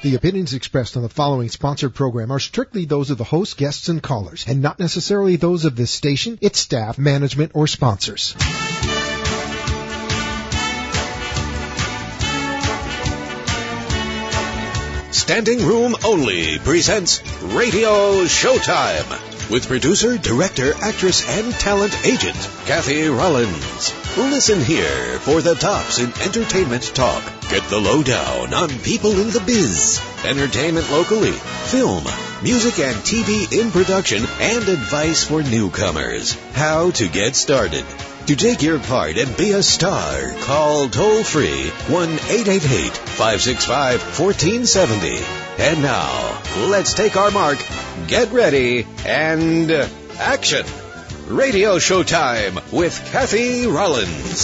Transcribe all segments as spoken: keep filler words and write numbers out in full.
The opinions expressed on the following sponsored program are strictly those of the host, guests, and callers, and not necessarily those of this station, its staff, management, or sponsors. Standing Room Only presents Radio Showtime with producer, director, actress, and talent agent Kathy Rollins. Listen here for the tops in entertainment talk. Get the lowdown on people in the biz, entertainment locally, film, music and T V in production, and advice for newcomers. How to get started. To take your part and be a star, call toll-free one eight eight eight, five six five, one four seven zero. And now, let's take our mark, get ready, and action. Radio Showtime with Kathy Rollins.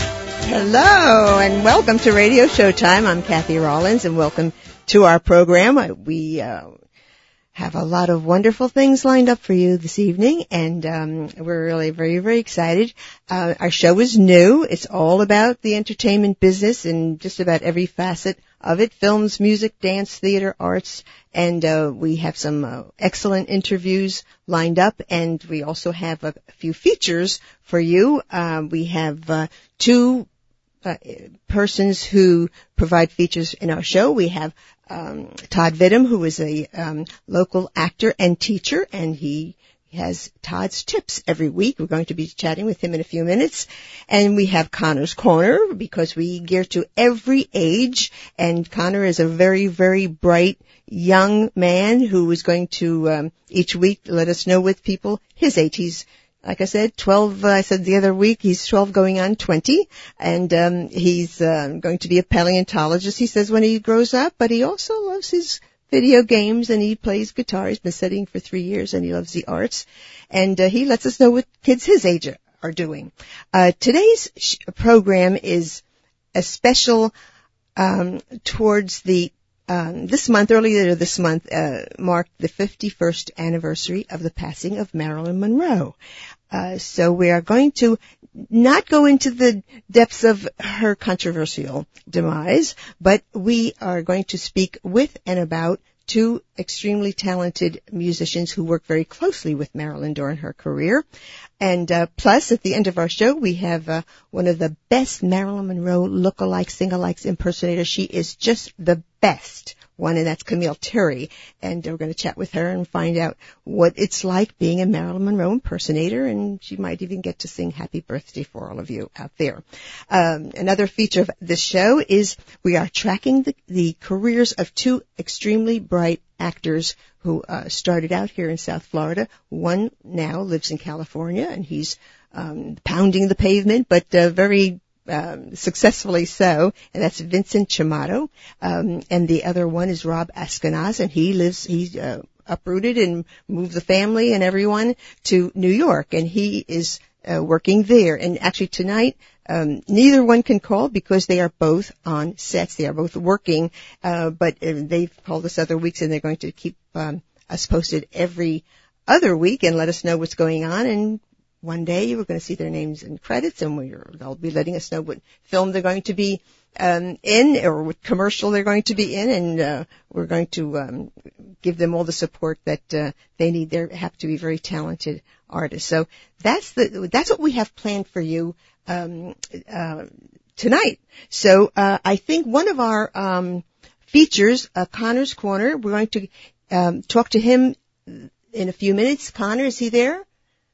Hello, and welcome to Radio Showtime. I'm Kathy Rollins, and welcome to our program. We uh, have a lot of wonderful things lined up for you this evening, and um, we're really very, very excited. Uh, our show is new. It's all about the entertainment business and just about every facet of it: films, music, dance, theater, arts, and uh, we have some uh, excellent interviews lined up, and we also have a few features for you. Uh, we have uh, two uh, persons who provide features in our show. We have um, Todd Vidham, who is a um, local actor and teacher, and he has Todd's Tips every week. We're going to be chatting with him in a few minutes. And we have Connor's Corner, because we gear to every age. And Connor is a very, very bright young man who is going to um, each week let us know with people his age. He's, like I said, twelve, uh, I said the other week, he's twelve going on twenty. And um, he's uh, going to be a paleontologist, he says, when he grows up. But he also loves his video games, and he plays guitar. He's been studying for three years, and he loves the arts. And uh, he lets us know what kids his age are doing. Uh, today's sh- program is a special um, towards the um, this month. Earlier this month uh, marked the fifty-first anniversary of the passing of Marilyn Monroe. Uh, so we are going to not go into the depths of her controversial demise, but we are going to speak with and about two extremely talented musicians who worked very closely with Marilyn during her career. And uh, plus, at the end of our show, we have uh, one of the best Marilyn Monroe look-alike, sing-alikes impersonators. She is just the best one, and that's Camille Terry. And we're going to chat with her and find out what it's like being a Marilyn Monroe impersonator, and she might even get to sing Happy Birthday for all of you out there. Um, another feature of this show is we are tracking the, the careers of two extremely bright actors who uh, started out here in South Florida. One now lives in California, and he's um, pounding the pavement, but uh, very Um, successfully so, and that's Vincent Chiamato. Um, and the other one is Rob Askenaz, and he lives, he's uh, uprooted and moved the family and everyone to New York, and he is uh, working there. And actually tonight, um, neither one can call because they are both on sets. They are both working, uh, but uh, they've called us other weeks, and they're going to keep um, us posted every other week and let us know what's going on. And one day we're going to see their names and credits, and we're, they'll be letting us know what film they're going to be um, in, or what commercial they're going to be in, and uh, we're going to um, give them all the support that uh, they need. They have to be very talented artists. So that's the that's what we have planned for you um, uh, tonight. So uh, I think one of our um, features, uh, Connor's Corner, we're going to um, talk to him in a few minutes. Connor, is he there?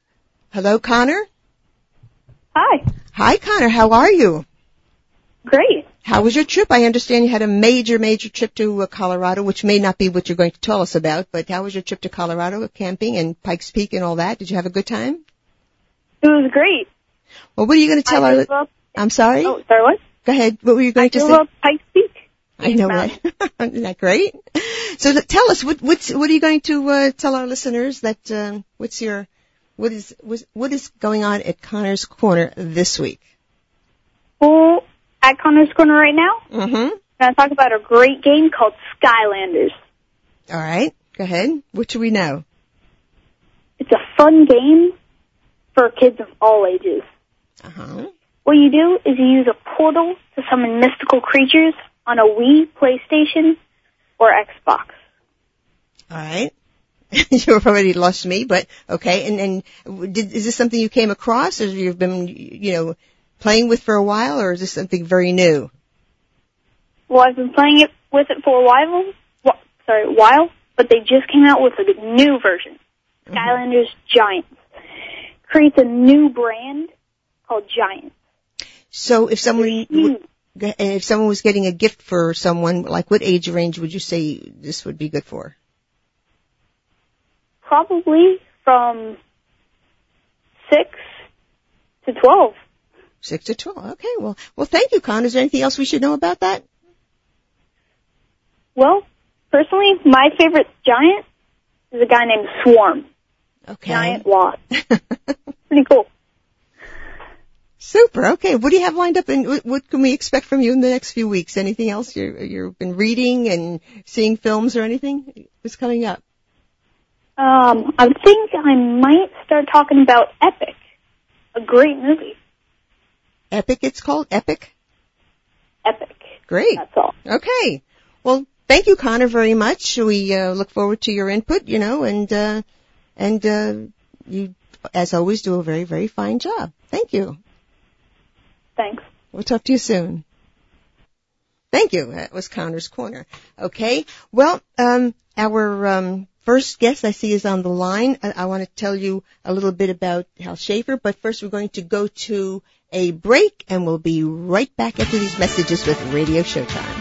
Hello, Connor? Hi. Hi, Connor. How are you? Great. How was your trip? I understand you had a major, major trip to uh, Colorado, which may not be what you're going to tell us about, but how was your trip to Colorado, camping and Pikes Peak and all that? Did you have a good time? It was great. Well, what are you going to tell I our... drove up, I'm sorry? Oh, sorry, what? Go ahead. What were you going I to drove say? up Pikes Peak. I know that. Isn't that great? So th- tell us, what, what's, what are you going to uh, tell our listeners that, um, what's your... What is what is going on at Connor's Corner this week? Well, at Connor's Corner right now, mm-hmm. I'm going to talk about a great game called Skylanders. All right, go ahead. What do we know? It's a fun game for kids of all ages. Uh-huh. What you do is you use a portal to summon mystical creatures on a Wii PlayStation or Xbox. All right. You've already lost me, but okay. And, and did, is this something you came across, or you've been, you know, playing with for a while, or is this something very new? Well, I've been playing it with it for a while. Well, sorry, a while, but they just came out with a new version, mm-hmm. Skylanders Giants. Creates a new brand called Giants. So, if someone w- if someone was getting a gift for someone, like what age range would you say this would be good for? Probably from six to twelve. Six to twelve. Okay. Well, well, thank you, Con. Is there anything else we should know about that? Well, personally, my favorite giant is a guy named Swarm. Okay. Giant Wasp. Pretty cool. Super. Okay. What do you have lined up, and what can we expect from you in the next few weeks? Anything else you're, you've been reading and seeing films or anything? What's coming up? Um, I think I might start talking about Epic, a great movie. Epic, it's called? Epic? Epic. Great. That's all. Okay. Well, thank you, Connor, very much. We uh, look forward to your input, you know, and uh, and uh, you, as always, do a very, very fine job. Thank you. Thanks. We'll talk to you soon. Thank you. That was Connor's Corner. Okay. Well, um, our um, first guest I see is on the line. I, I want to tell you a little bit about Hal Schaefer, but first we're going to go to a break, and we'll be right back after these messages with Radio Showtime.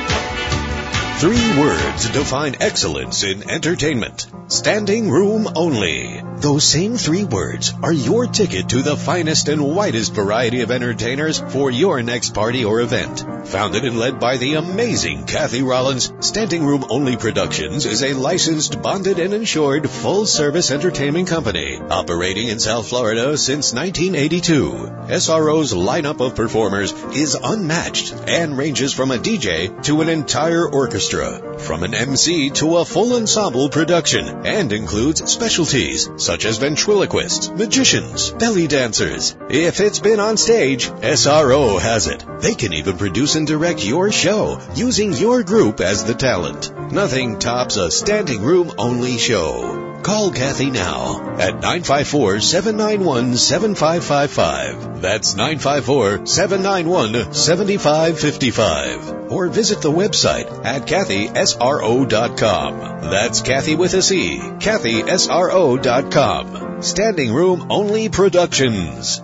Three words define excellence in entertainment. Standing room only. Those same three words are your ticket to the finest and widest variety of entertainers for your next party or event. Founded and led by the amazing Kathy Rollins, Standing Room Only Productions is a licensed, bonded, and insured full-service entertainment company operating in South Florida since nineteen eighty-two. S R O's lineup of performers is unmatched and ranges from a D J to an entire orchestra, from an M C to a full ensemble production, and includes specialties such as ventriloquists, magicians, belly dancers. If it's been on stage, S R O has it. They can even produce and direct your show using your group as the talent. Nothing tops a standing room only show. Call Kathy now at nine five four, seven nine one, seven five five five. That's nine five four, seven nine one, seven five five five. Or visit the website at Kathy S R O dot com. That's Kathy with a C. Kathy S R O dot com. Standing Room Only Productions.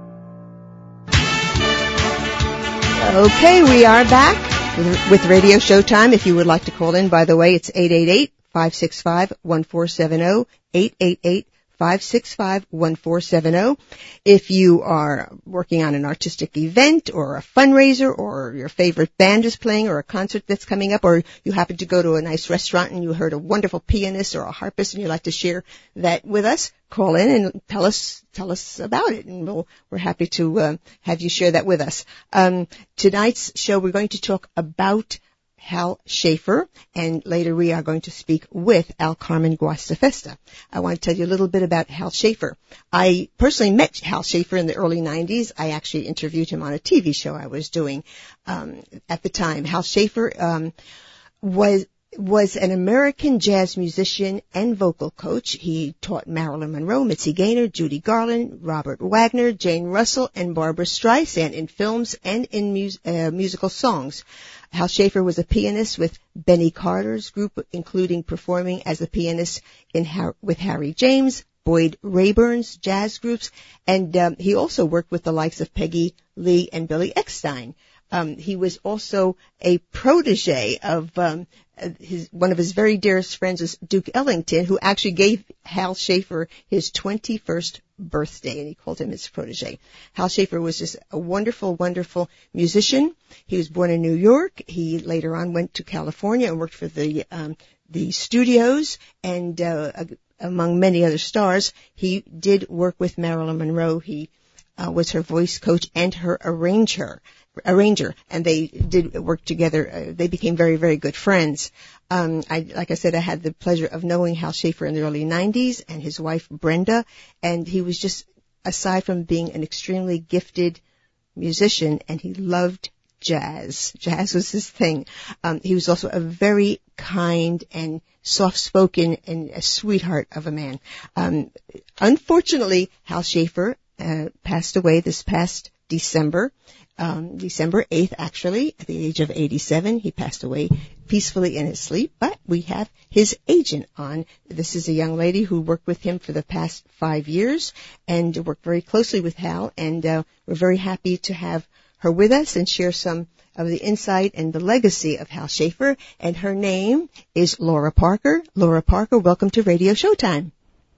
Okay, we are back with Radio Showtime. If you would like to call in, by the way, it's eight eight eight, five six five, one four seven zero, eight eight eight, five six five, one four seven zero. If you are working on an artistic event or a fundraiser, or your favorite band is playing, or a concert that's coming up, or you happen to go to a nice restaurant and you heard a wonderful pianist or a harpist and you'd like to share that with us, call in and tell us tell us about it, and we'll, we're happy to uh, have you share that with us. Um, tonight's show, we're going to talk about Hal Schaefer, and later we are going to speak with Al Carmen Guastafesta. I want to tell you a little bit about Hal Schaefer. I personally met Hal Schaefer in the early nineties. I actually interviewed him on a T V show I was doing um, at the time. Hal Schaefer um, was was an American jazz musician and vocal coach. He taught Marilyn Monroe, Mitzi Gaynor, Judy Garland, Robert Wagner, Jane Russell, and Barbra Streisand in films and in mus- uh, musical songs. Hal Schaefer was a pianist with Benny Carter's group, including performing as a pianist in Har- with Harry James, Boyd Rayburn's jazz groups, and um, he also worked with the likes of Peggy Lee and Billy Eckstine. Um, he was also a protege of um, his one of his very dearest friends was Duke Ellington, who actually gave Hal Schaefer his twenty-first birthday, and he called him his protege. Hal Schaefer was just a wonderful, wonderful musician. He was born in New York. He later on went to California and worked for the um, the studios, and uh, among many other stars, he did work with Marilyn Monroe. He uh, was her voice coach and her arranger. arranger, and they did work together. Uh, they became very, very good friends. Um, I, like I said, I had the pleasure of knowing Hal Schaefer in the early nineties and his wife Brenda, and he was just, aside from being an extremely gifted musician, and he loved jazz. Jazz was his thing. Um, he was also a very kind and soft-spoken and a sweetheart of a man. Um, unfortunately, Hal Schaefer uh, passed away this past December. Um, December eighth, actually, at the age of eighty-seven. He passed away peacefully in his sleep, but we have his agent on. This is a young lady who worked with him for the past five years and worked very closely with Hal, and uh, we're very happy to have her with us and share some of the insight and the legacy of Hal Schaefer, and her name is Laura Parker. Laura Parker, welcome to Radio Showtime.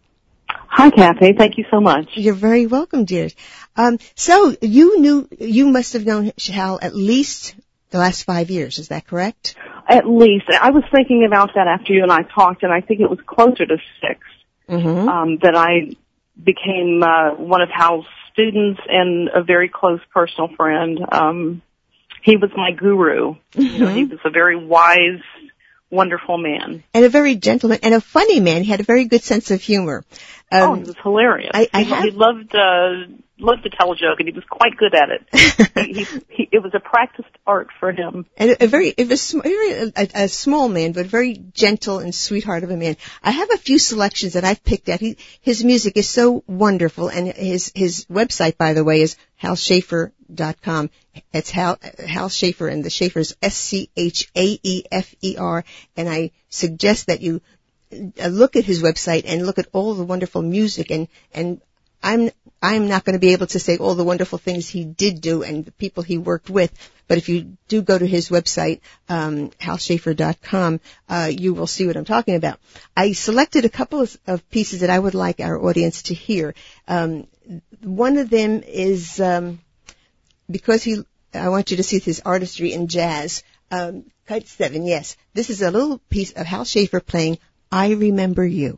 Hi, Kathy. Thank you so much. You're very welcome, dear. Um, so you knew, you must have known Hal at least the last five years. Is that correct? At least. I was thinking about that after you and I talked, and I think it was closer to six Mm-hmm. um, that I became uh, one of Hal's students and a very close personal friend. Um, he was my guru. Mm-hmm. You know, he was a very wise, wonderful man. And a very gentleman and a funny man. He had a very good sense of humor. Um, oh, he was hilarious. I, I he, have... he loved uh, loved to tell a joke, and he was quite good at it. he, he, he, it was a practiced art for him. And a, a very, it was sm- very, a, a small man, but very gentle and sweetheart of a man. I have a few selections that I've picked out. He, his music is so wonderful, and his his website, by the way, is hal schaefer dot com. It's Hal, Hal Schaefer, and the Schaefer is S C H A E F E R, and I suggest that you uh, look at his website and look at all the wonderful music, and, and I'm, I'm not going to be able to say all the wonderful things he did do and the people he worked with, but if you do go to his website, um, hal schaefer dot com, uh, you will see what I'm talking about. I selected a couple of, of pieces that I would like our audience to hear. Um, one of them is, um, because he, I want you to see his artistry in jazz. Um, cut seven, yes. This is a little piece of Hal Schaefer playing I Remember You.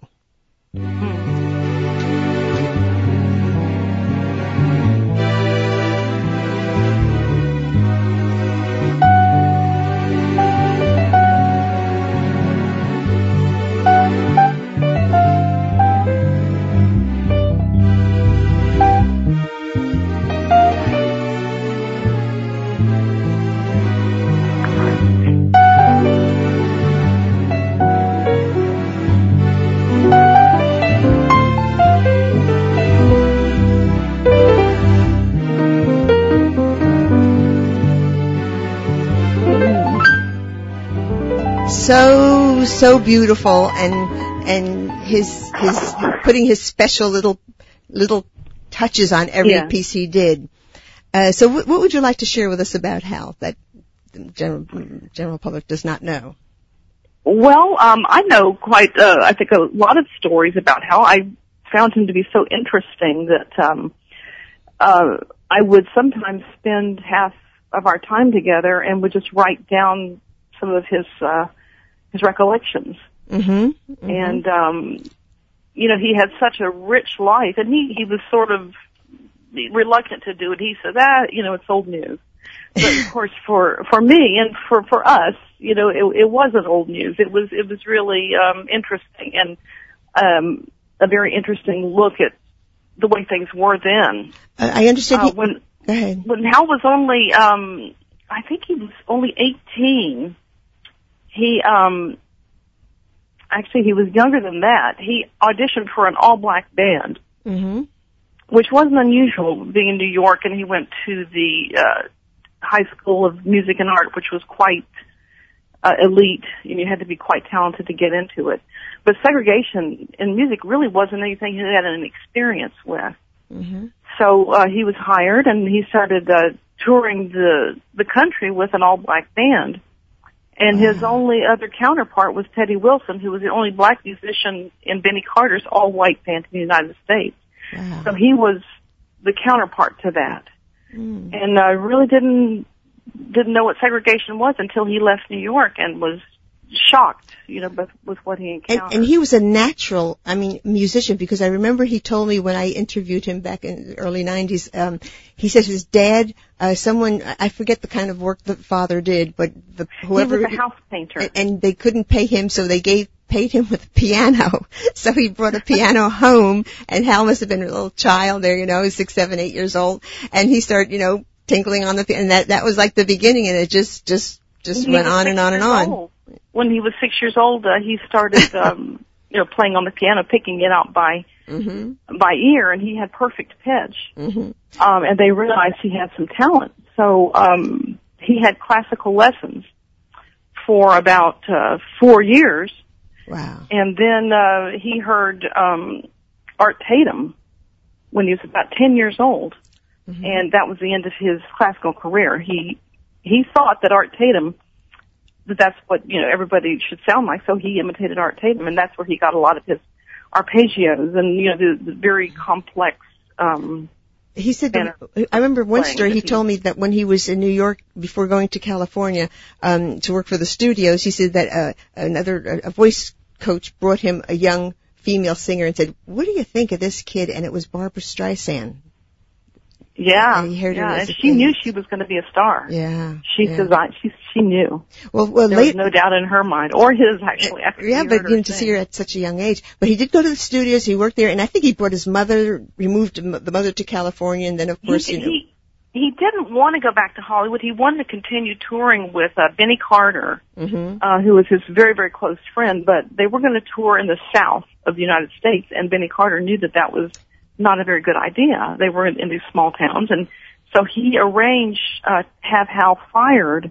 So, so beautiful, and, and his, his, putting his special little, little touches on every yeah. piece he did. Uh, so w- what would you like to share with us about Hal that the general, general public does not know? Well, um, I know quite, uh, I think a lot of stories about Hal. I found him to be so interesting that, um, uh, I would sometimes spend half of our time together and would just write down some of his, uh, his recollections. Mm-hmm. Mm-hmm. And, um, you know, he had such a rich life, and he, he was sort of reluctant to do it. He said, ah, you know, it's old news. But of course, for, for me and for, for us, you know, it, it wasn't old news. It was, it was really, um, interesting and, um, a very interesting look at the way things were then. Uh, I understand. Uh, he, when, go ahead. When Hal was only, um, I think he was only eighteen. He, um, actually he was younger than that. He auditioned for an all-black band, Mm-hmm. which wasn't unusual being in New York, and he went to the, uh, High School of Music and Art, which was quite, uh, elite, and you had to be quite talented to get into it. But segregation in music really wasn't anything he had an experience with. Mm-hmm. So, uh, he was hired, and he started, uh, touring the, the country with an all-black band. And his Wow. only other counterpart was Teddy Wilson, who was the only black musician in Benny Carter's all-white band in the United States. Wow. So he was the counterpart to that. Mm. And I uh, really didn't didn't know what segregation was until he left New York and was shocked, you know, with, with what he encountered. And, and he was a natural, I mean, musician, because I remember he told me when I interviewed him back in the early nineties, um, he says his dad, uh, someone, I forget the kind of work the father did, but the, whoever. He was a house painter. And, and they couldn't pay him, so they gave, paid him with a piano. So he brought a piano home, and Hal must have been a little child there, you know, six, seven, eight years old, and he started, you know, tinkling on the piano, and that that was like the beginning, and it just just just went on and on and on. Old. When he was six years old, uh, he started, um, you know, playing on the piano, picking it out by mm-hmm. by ear, and he had perfect pitch. Mm-hmm. Um, and they realized he had some talent, so um, he had classical lessons for about uh, four years. Wow! And then uh, he heard um, Art Tatum when he was about ten years old, mm-hmm. and that was the end of his classical career. He he thought that Art Tatum, that that's what, you know, everybody should sound like, so he imitated Art Tatum, and that's where he got a lot of his arpeggios and, you know, the, the very complex. Um, he said, that, I remember one story. He told me that when he was in New York before going to California um, to work for the studios, he said that uh, another a voice coach brought him a young female singer and said, "What do you think of this kid?" And it was Barbra Streisand. Yeah, and he heard yeah, her and she knew she was going to be a star. Yeah, she yeah. designed. She she knew. Well, well, there late, was no doubt in her mind, or his actually. After yeah, but you know, to see her at such a young age. But he did go to the studios. He worked there, and I think he brought his mother, removed the mother to California, and then of course, he, you know. He, he didn't want to go back to Hollywood. He wanted to continue touring with uh, Benny Carter, mm-hmm. uh, who was his very, very close friend. But they were going to tour in the South of the United States, and Benny Carter knew that that was not a very good idea. They were in, in these small towns, and so he arranged uh, to have Hal fired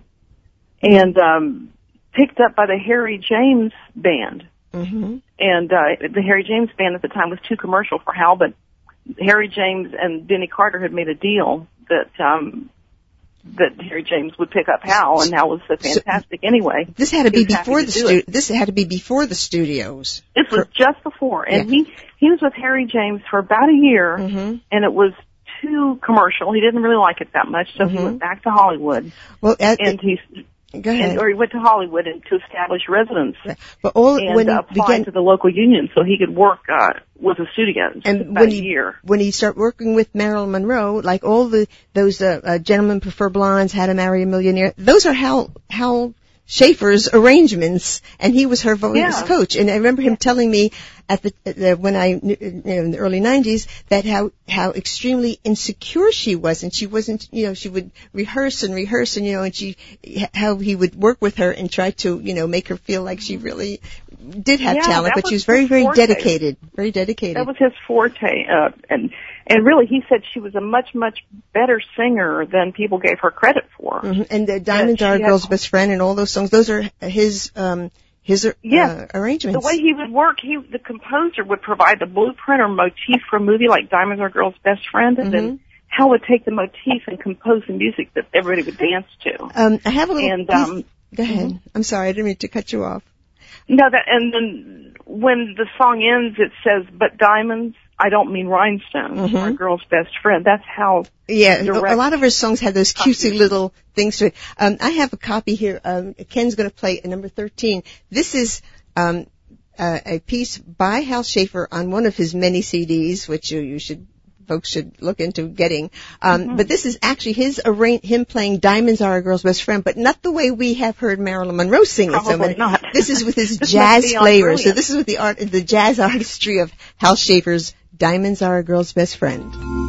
and um, picked up by the Harry James Band. Mm-hmm. And uh, the Harry James Band at the time was too commercial for Hal, but Harry James and Benny Carter had made a deal that um, that Harry James would pick up Hal, and Hal was so fantastic so anyway. This had to be before the stu- This had to be before the studios. This was just before, and yeah. he he was with Harry James for about a year, mm-hmm. and it was too commercial. He didn't really like it that much, so mm-hmm. he went back to Hollywood. Well, at, and he go ahead. And, or he went to Hollywood and to establish residence, but all and when uh, apply began, to the local union so he could work uh, with the studios. And about when a he year. when he started working with Marilyn Monroe, like all the those uh, uh, Gentlemen Prefer Blondes, How to Marry a Millionaire, those are Hal Hal Schaefer's arrangements, and he was her voice yeah. coach. And I remember him telling me at the, the when I you know, in the early nineties that how how extremely insecure she was, and she wasn't, you know, she would rehearse and rehearse, and you know, and she how he would work with her and try to, you know, make her feel like she really did have yeah, talent, but was she was very very forte. dedicated, very dedicated. That was his forte, uh, and and really he said she was a much much better singer than people gave her credit for. Mm-hmm. And the Diamonds yeah, Are a Girl's Best Friend and all those songs, those are his um his uh, yes. arrangements. The way he would work, he the composer would provide the blueprint or motif for a movie like Diamonds Are a Girl's Best Friend, and mm-hmm. then Hal would take the motif and compose the music that everybody would dance to. Um, I have a little. And, um, go ahead. Mm-hmm. I'm sorry, I didn't mean to cut you off. No, that and then when the song ends, it says, "But diamonds, I don't mean rhinestones, mm-hmm. are a girl's best friend." That's how. Yeah, a lot of her songs have those cutesy little things to it. Um, I have a copy here. Um, Ken's going to play number thirteen. This is um, uh, a piece by Hal Schaefer on one of his many C Ds, which you, you should. Folks should look into getting. Um, mm-hmm. But this is actually his arra- him playing Diamonds Are a Girl's Best Friend, but not the way we have heard Marilyn Monroe sing it. Probably so not. This is with his jazz flavor. So this is with the art, the jazz artistry of Hal Schaefer's Diamonds Are a Girl's Best Friend.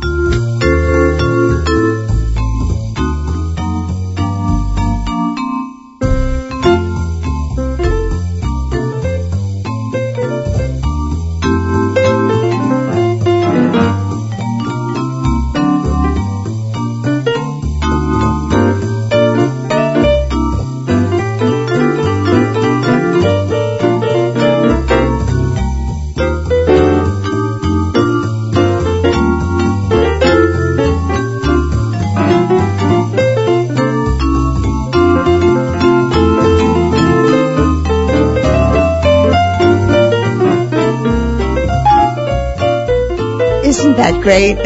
Isn't that great?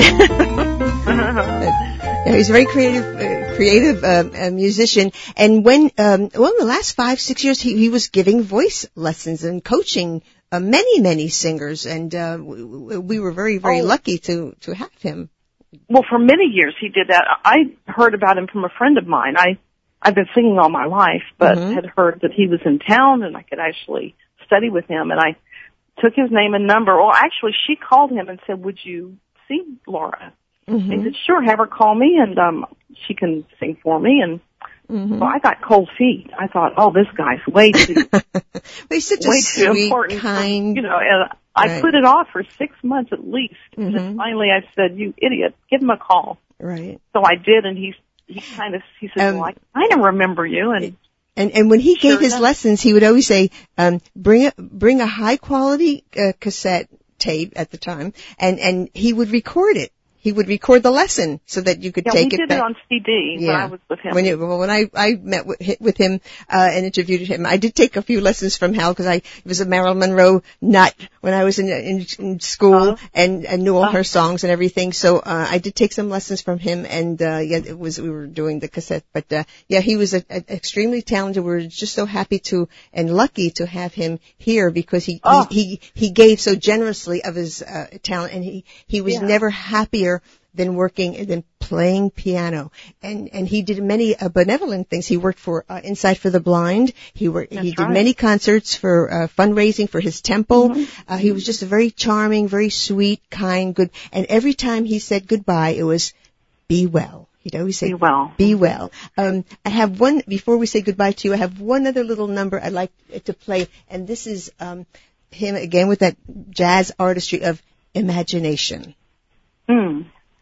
Yeah, he's a very creative, uh, creative uh, uh, musician. And when, um, well, in the last five, six years, he, he was giving voice lessons and coaching uh, many, many singers. And uh, we, we were very, very oh. lucky to to have him. Well, for many years he did that. I heard about him from a friend of mine. I I've been singing all my life, but mm-hmm. had heard that he was in town and I could actually study with him. And I took his name and number. Well, actually, she called him and said, "Would you see Laura?" Mm-hmm. He said, sure, have her call me, and um, she can sing for me. And mm-hmm. so I got cold feet. I thought, oh, this guy's way too, well, he's such way a too sweet, important. kind, For, you know, and I right. put it off for six months at least. Mm-hmm. And finally I said, you idiot, give him a call. Right. So I did, and he, he kind of, he said, Um, well, I kind of remember you. And And and when he Sure gave his enough. lessons, he would always say, um, "Bring a bring a high quality uh, cassette tape at the time," and and he would record it. He would record the lesson so that you could yeah, take we it did back. it on C D when I was with him. When, it, well, when I, I met with, with him uh, and interviewed him, I did take a few lessons from Hal because I was a Marilyn Monroe nut when I was in in, in school Uh-huh. and, and knew all Uh-huh. her songs and everything. So uh, I did take some lessons from him, and uh, yeah, it was we were doing the cassette. But uh, yeah, he was a, a, extremely talented. We were just so happy to and lucky to have him here because he Oh. he, he he gave so generously of his uh, talent, and he he was Yeah. never happier than working than playing piano, and and he did many uh, benevolent things. He worked for uh, Insight for the Blind. He worked. That's he did right. many concerts for uh, fundraising for his temple. Mm-hmm. Uh, he was just a very charming, very sweet, kind, good. And every time he said goodbye, it was "Be well." He'd always say Be well. "Be well." Um, I have one before we say goodbye to you. I have one other little number I'd like to play, and this is um, him again with that jazz artistry of imagination. Mm.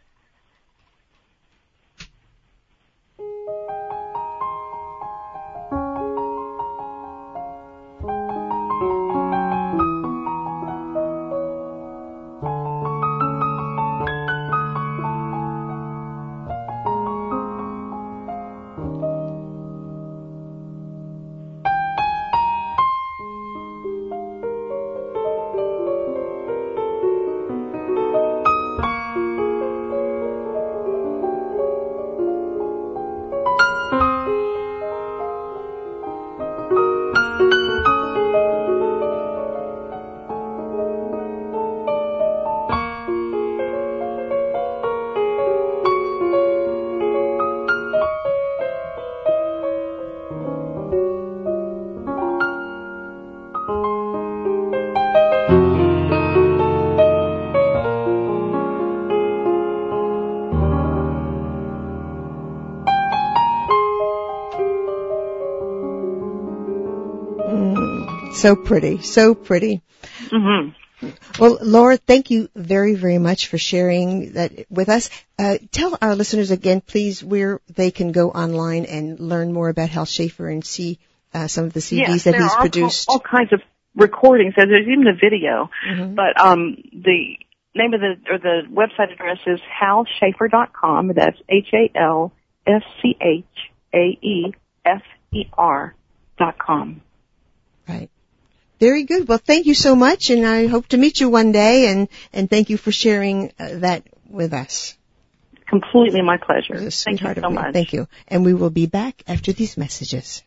So pretty, so pretty. Mm-hmm. Well, Laura, thank you very, very much for sharing that with us. Uh, tell our listeners again, please, where they can go online and learn more about Hal Schaefer and see uh, some of the C Ds Yes, that there he's are produced. All, all kinds of recordings. and There's even a video. Mm-hmm. But um, the name of the or the website address is hal schaefer dot com. That's H A L S C H A E F E R dot com. Right. Very good. Well, thank you so much, and I hope to meet you one day, and, and thank you for sharing uh, that with us. Completely my pleasure. It was a Thank you sweetheart so of me. much. Thank you. And we will be back after these messages.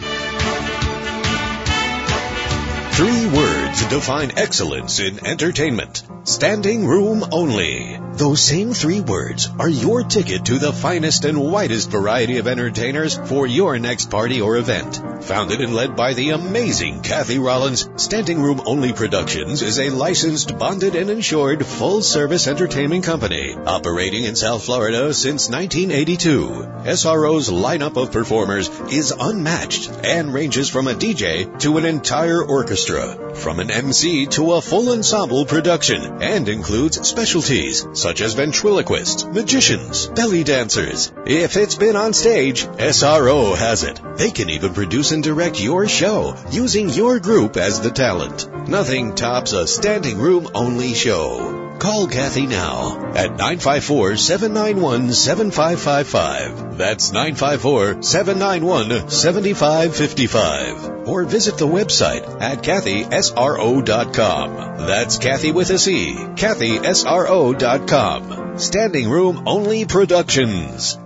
Three words define excellence in entertainment. Standing room only. Those same three words are your ticket to the finest and widest variety of entertainers for your next party or event. Founded and led by the amazing Kathy Rollins, Standing Room Only Productions is a licensed, bonded, and insured full-service entertainment company operating in South Florida since nineteen eighty-two. S R O's lineup of performers is unmatched and ranges from a D J to an entire orchestra, from an M C to a full ensemble production, and includes specialties such as ventriloquists, magicians, belly dancers. If it's been on stage, S R O has it. They can even produce and direct your show using your group as the talent. Nothing tops a standing room only show. Call Kathy now at nine five four, seven nine one, seven five five five. That's nine five four, seven nine one, seven five five five. Or visit the website at Kathy S R O dot com. That's Kathy with a C. Kathy S R O dot com. Standing Room Only Productions.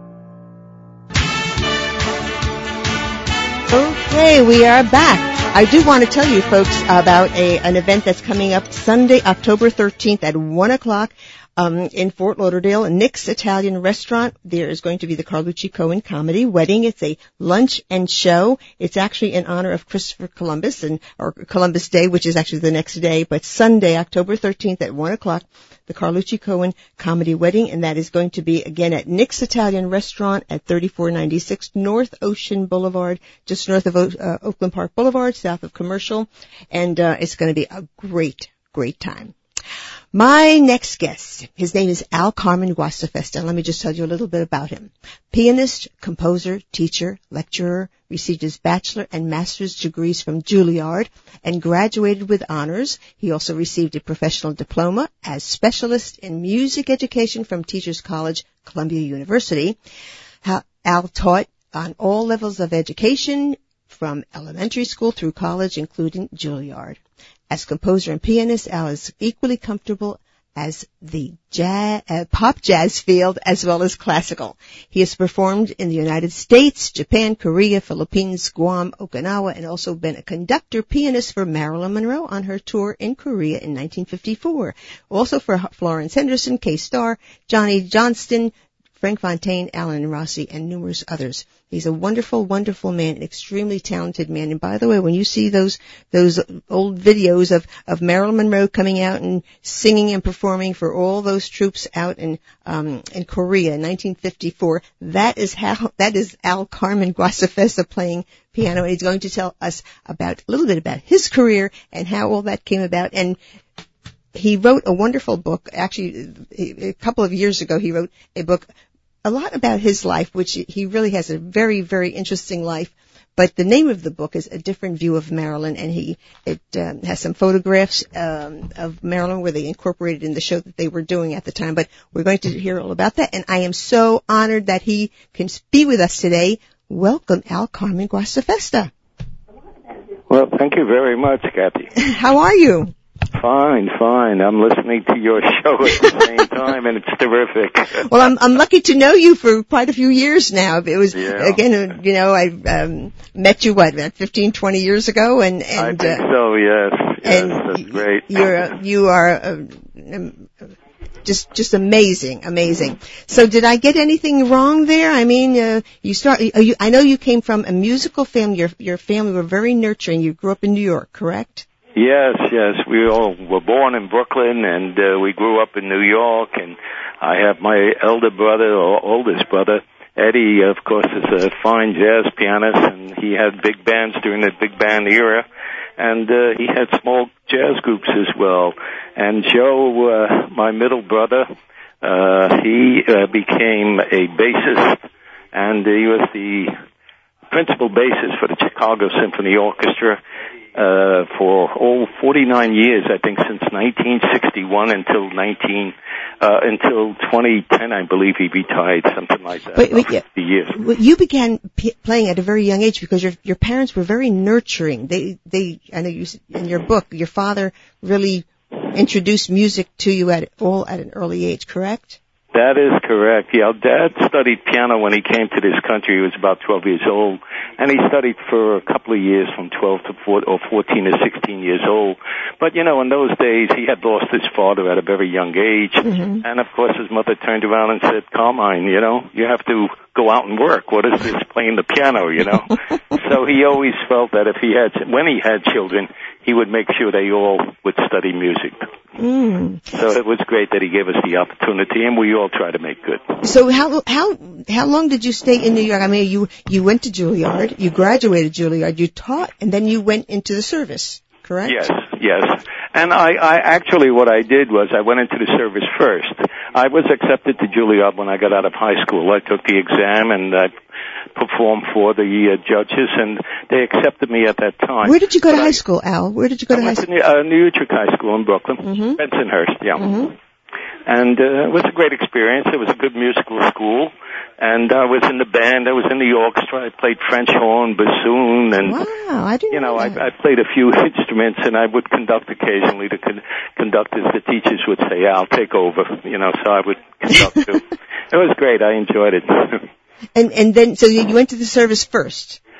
Okay, we are back. I do want to tell you folks about a, an event that's coming up Sunday, October thirteenth at one o'clock Um, in Fort Lauderdale, Nick's Italian Restaurant, there is going to be the Carlucci Cohen Comedy Wedding. It's a lunch and show. It's actually in honor of Christopher Columbus and or Columbus Day, which is actually the next day, but Sunday, October thirteenth at one o'clock, the Carlucci Cohen Comedy Wedding, and that is going to be again at Nick's Italian Restaurant at thirty-four ninety-six North Ocean Boulevard, just north of uh, Oakland Park Boulevard, south of Commercial, and uh, it's going to be a great, great time. My next guest, his name is Al Carmen Guastafesta. Let me just tell you a little bit about him. Pianist, composer, teacher, lecturer, received his bachelor and master's degrees from Juilliard and graduated with honors. He also received a professional diploma as specialist in music education from Teachers College, Columbia University. Al taught on all levels of education from elementary school through college, including Juilliard. As composer and pianist, Al is equally comfortable as the jazz, uh, pop jazz field as well as classical. He has performed in the United States, Japan, Korea, Philippines, Guam, Okinawa, and also been a conductor pianist for Marilyn Monroe on her tour in Korea in nineteen fifty-four. Also for Florence Henderson, Kay Starr, Johnny Johnston, Frank Fontaine, Alan Rossi, and numerous others. He's a wonderful, wonderful man, an extremely talented man. And by the way, when you see those those old videos of, of Marilyn Monroe coming out and singing and performing for all those troops out in um in Korea in nineteen fifty-four, that is how that is Al Carmen Guastafesta playing piano. And he's going to tell us about a little bit about his career and how all that came about. And he wrote a wonderful book. Actually, a couple of years ago, he wrote a book a lot about his life, which he really has a very, very interesting life. But the name of the book is A Different View of Marilyn, and he it um, has some photographs um, of Marilyn where they incorporated in the show that they were doing at the time. But we're going to hear all about that, and I am so honored that he can be with us today. Welcome, Al Carmen Guastafesta. Well, thank you very much, Kathy. How are you? Fine, fine. I'm listening to your show at the same time, and it's terrific. Well, I'm I'm lucky to know you for quite a few years now. It was yeah. again, you know, I um, met you what about fifteen, twenty years ago, and and I think uh, so. Yes, yes, and that's great. You're you are uh, um, just just amazing, amazing. So, did I get anything wrong there? I mean, uh, you start. You, I know you came from a musical family. Your your family were very nurturing. You grew up in New York, correct? Yes, yes. We all were born in Brooklyn, and uh, we grew up in New York. And I have my elder brother, or oldest brother, Eddie, of course, is a fine jazz pianist, and he had big bands during the big band era. And uh, he had small jazz groups as well. And Joe, uh, my middle brother, uh, he uh, became a bassist, and he was the principal bassist for the Chicago Symphony Orchestra. Uh, for all forty-nine years, I think, since nineteen sixty-one until nineteen, uh, until twenty ten, I believe he retired, something like that. But, but, fifty years. You began p- playing at a very young age because your your parents were very nurturing. They they I know you in your book, your father really introduced music to you at all at an early age, correct? That is correct. Yeah, Dad studied piano when he came to this country. He was about twelve years old, and he studied for a couple of years, from twelve to four, or fourteen to sixteen years old. But, you know, in those days, he had lost his father at a very young age. Mm-hmm. And, of course, his mother turned around and said, Carmine, you know, you have to go out and work. What is this playing the piano, you know? So he always felt that if he had, when he had children, he would make sure they all would study music. Mm. So it was great that he gave us the opportunity, and we all try to make good. So how how how long did you stay in New York? I mean, you you went to Juilliard, you graduated Juilliard, you taught, and then you went into the service, correct? Yes, yes. And I, I actually, what I did was I went into the service first. I was accepted to Juilliard when I got out of high school. I took the exam and I performed for the uh, judges, and they accepted me at that time. Where did you go but to I, high school, Al? Where did you go I to high went school? to uh, New Utrecht High School in Brooklyn, mm-hmm. Bensonhurst, yeah. Mm-hmm. And uh, it was a great experience. It was a good musical school. And I was in the band. I was in the orchestra. I played French horn, bassoon, and wow, I didn't you know, know I, that. I played a few instruments, and I would conduct occasionally. The con- conductors, the teachers would say, "I'll take over," you know. So I would conduct too. It was great. I enjoyed it. and and then, so you went to the service first.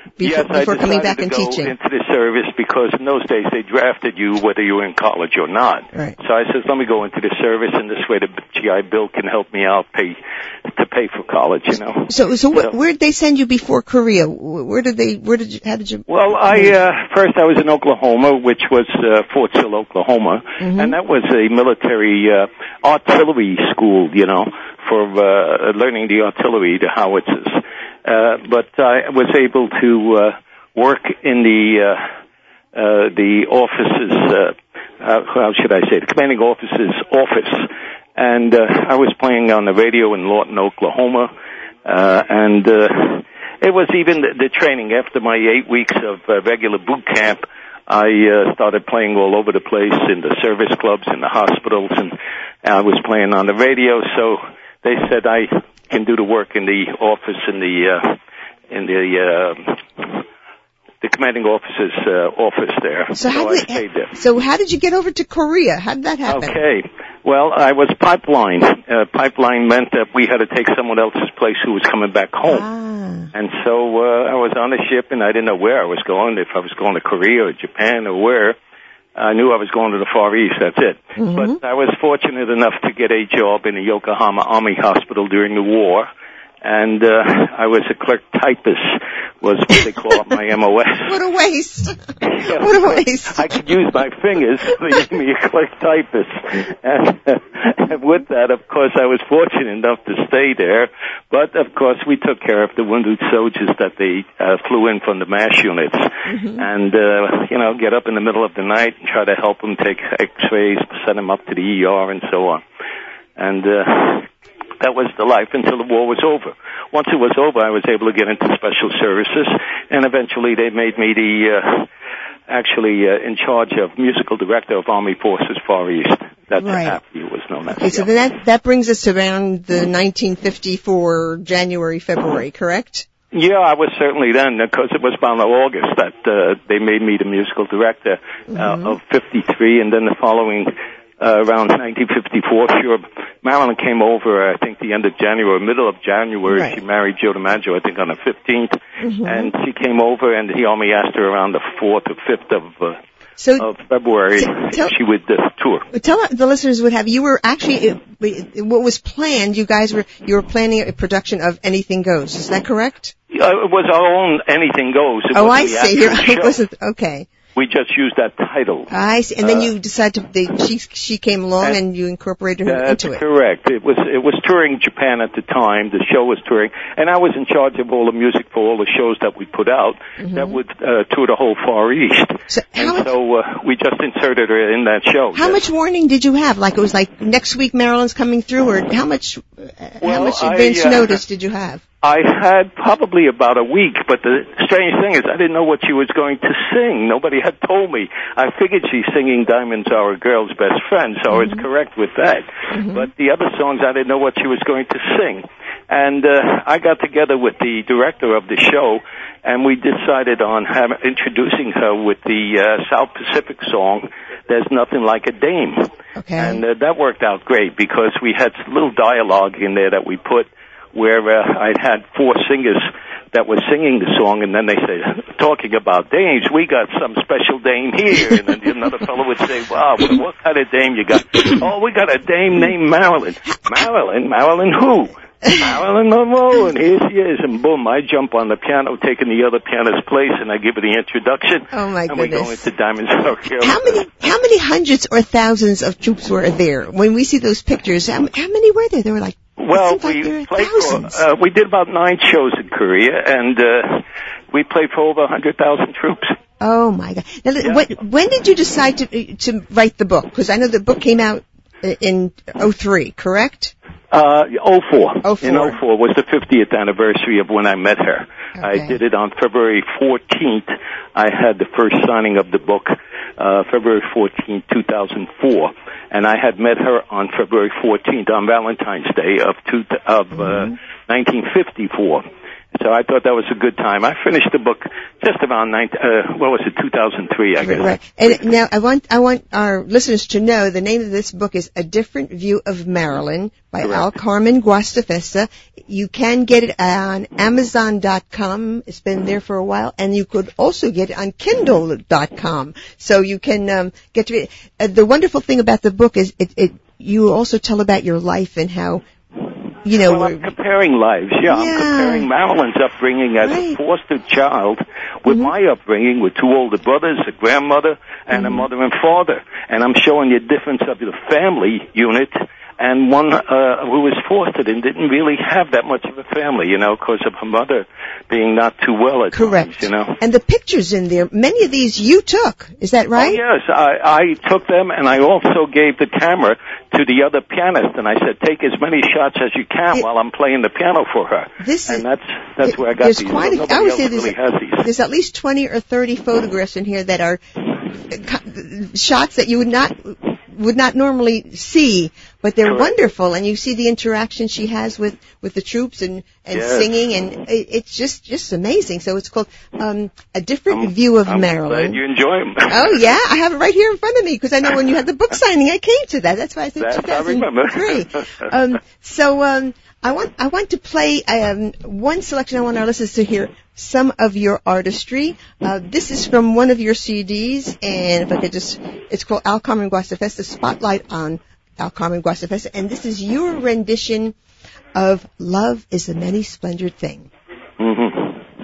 before, yes, before coming back to and go teaching? into the service because in those days they drafted you whether you were in college or not. Right. So I said, let me go into the service, and this way the G I Bill can help me out pay to pay for college. You know. So, so, so wh- where did they send you before Korea? Where did they? Where did you? How did you? Well, I uh, first I was in Oklahoma, which was uh, Fort Sill, Oklahoma, Mm-hmm. and that was a military uh, artillery school. You know, for uh, learning the artillery, the howitzers. Uh, but I was able to uh, work in the uh, uh, the office's, uh, uh, how should I say, the commanding officer's office. And uh, I was playing on the radio in Lawton, Oklahoma. Uh, and uh, it was even the, the training. After my eight weeks of uh, regular boot camp, I uh, started playing all over the place in the service clubs, in the hospitals, and I was playing on the radio. So they said I can do the work in the office in the uh, in the uh, the commanding officer's uh, office there. So, so how I did, stayed there. So how did you get over to Korea? How did that happen? Okay. Well, I was pipeline. Uh, pipeline meant that we had to take someone else's place who was coming back home. Ah. And so uh, I was on a ship, and I didn't know where I was going, if I was going to Korea or Japan or where. I knew I was going to the Far East, that's it. Mm-hmm. But I was fortunate enough to get a job in the Yokohama Army Hospital during the war. And uh, I was a clerk typist, was what they call it, my M O S. What a waste. Yeah, What a waste. I could use my fingers. They gave me a clerk typist. And, uh, and with that, of course, I was fortunate enough to stay there. But, of course, we took care of the wounded soldiers that they uh, flew in from the MASH units. Mm-hmm. And, uh, you know, get up in the middle of the night and try to help them take x-rays, send them up to the E R and so on. And uh, that was the life until the war was over. Once it was over, I was able to get into special services, and eventually they made me the, uh, actually uh, in charge of musical director of Army Forces Far East. That's Right. after it was known as. Okay, so yeah. then that, that brings us to around the nineteen fifty-four January, February, correct? Yeah, I was certainly then, because it was about August that uh, they made me the musical director uh, Mm-hmm. of fifty-three, and then the following uh, around nineteen fifty-four, sure, Marilyn came over, I think, the end of January, middle of January. Right. She married Joe DiMaggio, I think, on the fifteenth, Mm-hmm. and she came over, and he only asked her around the fourth or fifth of, uh, So of February t- tell- if she would uh, tour. tell the listeners would have, you were actually, it, it, what was planned, you guys were, you were planning a production of Anything Goes. Is that correct? Uh, it was our own Anything Goes. It Oh, wasn't I the see. You're, actual it show. wasn't, okay. We just used that title. I see. And then Uh, you decided to, they, she, she came along and- and you incorporated her That's into it. correct. It was it was touring Japan at the time. The show was touring, and I was in charge of all the music for all the shows that we put out Mm-hmm. that would uh, tour the whole Far East. So and how, so uh, we just inserted her in that show. how Yes. much warning did you have? Like it was like next week Marilyn's coming through, or how much, uh, how Well, much I, advance uh, notice did you have? I had probably about a week, but the strange thing is I didn't know what she was going to sing. Nobody had told me. I figured she's singing Diamonds Are a Girl's Best Friend, so Mm-hmm. I was correct with that. Mm-hmm. But the other songs, I didn't know what she was going to sing. And uh, I got together with the director of the show, and we decided on have, introducing her with the uh, South Pacific song, There's Nothing Like a Dame. Okay. And uh, that worked out great because we had a little dialogue in there that we put where uh, I had four singers that were singing the song, and then they said, talking about dames, we got some special dame here. And then another fellow would say, wow, what, what kind of dame you got? Oh, we got a dame named Marilyn. Marilyn? Marilyn who? Marilyn Monroe, and here she is, and boom, I jump on the piano, taking the other pianist's place, and I give her the introduction. Oh, my and we go goodness. into Diamonds Are a Girl. How many, how many hundreds or thousands of troops were there? When we see those pictures, how, how many were there? There were like, Well, it seems like there we were played for, thousands. uh, we did about nine shows in Korea, and uh, we played for over one hundred thousand troops. Oh my God! Now, Yeah. when, when did you decide to to write the book? Because I know the book came out in oh three, correct? Uh, oh four. oh four. In oh four was the fiftieth anniversary of when I met her. Okay. I did it on February fourteenth. I had the first signing of the book, uh, February fourteenth, two thousand four. And I had met her on February fourteenth, on Valentine's Day of two, of uh, Mm-hmm. nineteen fifty-four. So I thought that was a good time. I finished the book just around nine, uh, what was it, two thousand three, I guess. Right. And now I want I want our listeners to know the name of this book is A Different View of Marilyn by Correct. Al Carmen Guastafesta. You can get it on Amazon dot com. It's been there for a while. And you could also get it on Kindle dot com. So you can um, get to it. Uh, the wonderful thing about the book is it, it you also tell about your life and how, you know, well, I'm comparing lives. Yeah, yeah. I'm comparing Marilyn's upbringing as right. a foster child with mm-hmm. my upbringing with two older brothers, a grandmother, and mm-hmm. a mother and father. And I'm showing you the difference of the family unit and one uh, who was fostered and didn't really have that much of a family, you know, because of her mother being not too well at Correct. times, you know. And the pictures in there, many of these you took. Is that right? Oh, yes. I, I took them, and I also gave the camera to the other pianist, and I said, take as many shots as you can it, while I'm playing the piano for her. This and is, that's that's it, where I got there's these. Quite a, Nobody I would else say there's, really has these. There's at least twenty or thirty photographs in here that are shots that you would not would not normally see, but they're Correct. wonderful, and you see the interaction she has with, with the troops and, and yes. singing, and it, it's just just amazing. So it's called um, A Different I'm, View of I'm Marilyn. Glad you enjoy them. Oh yeah, I have it right here in front of me because I know when you had the book signing, I came to that. That's why I said That's two thousand three. I remember. um, so um, I want I want to play um, one selection. I want our listeners to hear some of your artistry. Uh, this is from one of your C Ds, and if I could just, it's called Al Carmen Guastafesta, Spotlight on Al Carmen Guastafesta, and this is your rendition of Love is a Many Splendored Thing. Mm-hmm.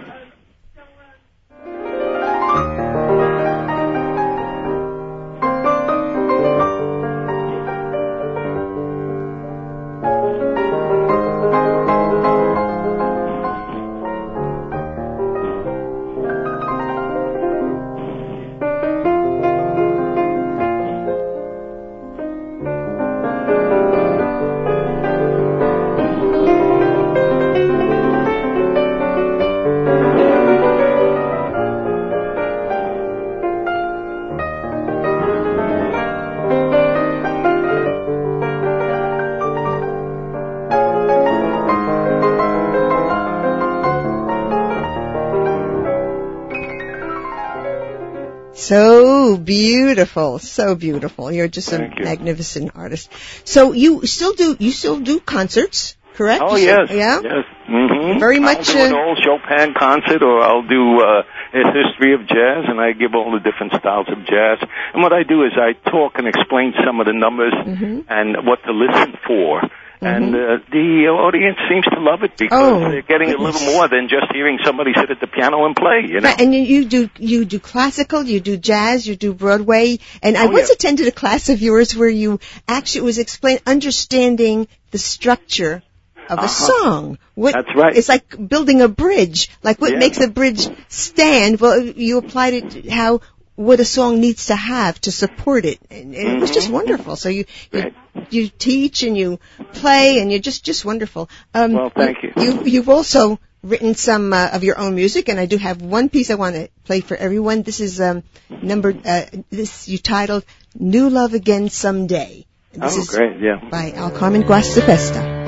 So beautiful, so beautiful. You're just Thank a you. magnificent artist. So you still do you still do concerts, correct? Oh, You yes. still- yeah. Yes. Mm-hmm. Very much, I'll do an uh, old Chopin concert, or I'll do uh, a history of jazz, and I give all the different styles of jazz. And what I do is I talk and explain some of the numbers Mm-hmm. and what to listen for. And uh, the audience seems to love it because Oh, they're getting goodness. a little more than just hearing somebody sit at the piano and play, you know. Right, and you, you do you do classical, you do jazz, you do Broadway, and I Oh, once yeah. attended a class of yours where you actually it was explain understanding the structure of a Uh-huh. song. What, That's right. It's like building a bridge. Like what Yeah. makes a bridge stand? Well, you applied it to how what a song needs to have to support it, and, and it was just Mhm. wonderful. So you, you Right. you teach and you play, and you're just just wonderful. Um, Well, thank you. you you've also written some uh, of your own music, and I do have one piece I want to play for everyone. This is um, numbered. Uh, this you titled "New Love Again Someday." And this Oh, is great, yeah. by Al Carmen Guastafesta.